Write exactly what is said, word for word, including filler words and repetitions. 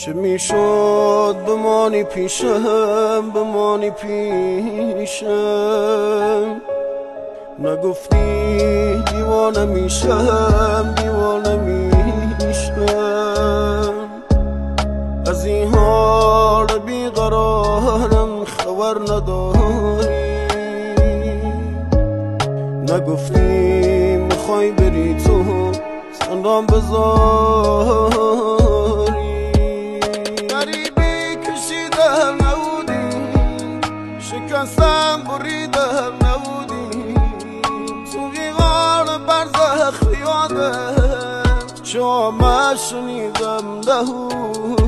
چه میشد بمانی پیشم، بمانی پیشم. نگفتی دیوانه میشم، دیوانه میشم. از این حال بیقرارم خبر نداری. نگفتی میخوای بری تو زندان بذاری. غریبی کشیدم نبودی، شکستم بریدم نبودی. تو غیغان برزخ یادم شما شنیدم نبودی.